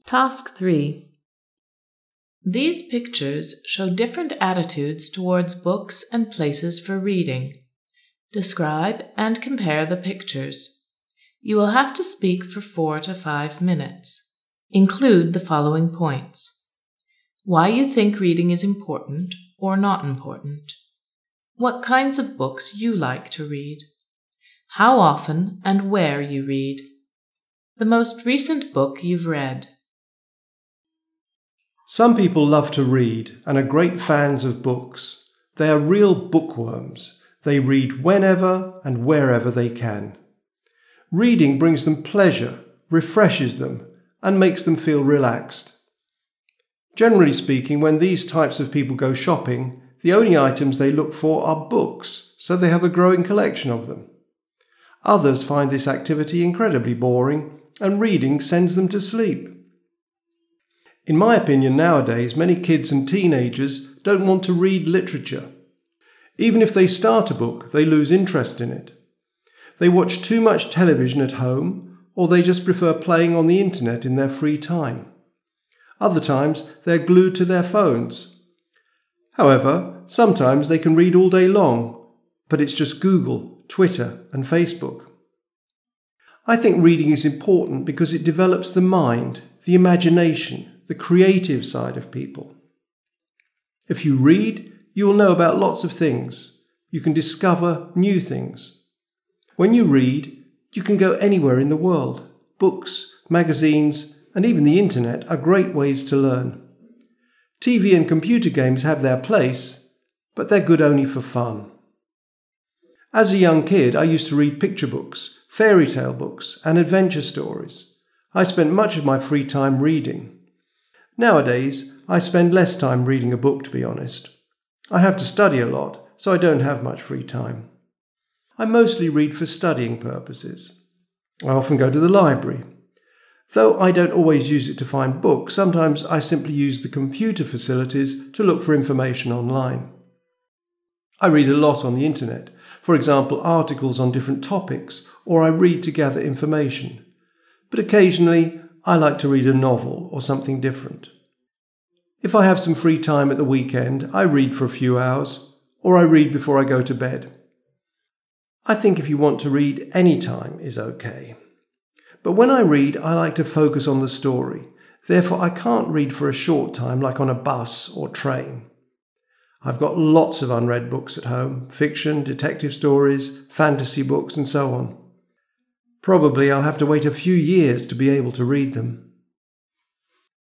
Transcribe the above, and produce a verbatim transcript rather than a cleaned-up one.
Task three. These pictures show different attitudes towards books and places for reading. Describe and compare the pictures. You will have to speak for four to five minutes. Include the following points: why you think reading is important or not important, what kinds of books you like to read, how often and where you read, the most recent book you've read. Some people love to read and are great fans of books. They are real bookworms. They read whenever and wherever they can. Reading brings them pleasure, refreshes them, and makes them feel relaxed. Generally speaking, when these types of people go shopping, the only items they look for are books, so they have a growing collection of them. Others find this activity incredibly boring, and reading sends them to sleep. In my opinion, nowadays, many kids and teenagers don't want to read literature. Even if they start a book, they lose interest in it. They watch too much television at home, or they just prefer playing on the internet in their free time. Other times, they're glued to their phones. However, sometimes they can read all day long, but it's just Google, Twitter, and Facebook. I think reading is important because it develops the mind, the imagination, the creative side of people. If you read, you will know about lots of things. You can discover new things. When you read, you can go anywhere in the world. Books, magazines, and even the internet are great ways to learn. T V and computer games have their place, but they're good only for fun. As a young kid, I used to read picture books, fairy tale books, and adventure stories. I spent much of my free time reading. Nowadays, I spend less time reading a book, to be honest. I have to study a lot, so I don't have much free time. I mostly read for studying purposes. I often go to the library. Though I don't always use it to find books, sometimes I simply use the computer facilities to look for information online. I read a lot on the internet, for example, articles on different topics, or I read to gather information. But occasionally, I like to read a novel or something different. If I have some free time at the weekend, I read for a few hours, or I read before I go to bed. I think if you want to read any time is okay. But when I read, I like to focus on the story. Therefore, I can't read for a short time like on a bus or train. I've got lots of unread books at home, fiction, detective stories, fantasy books, and so on. Probably I'll have to wait a few years to be able to read them.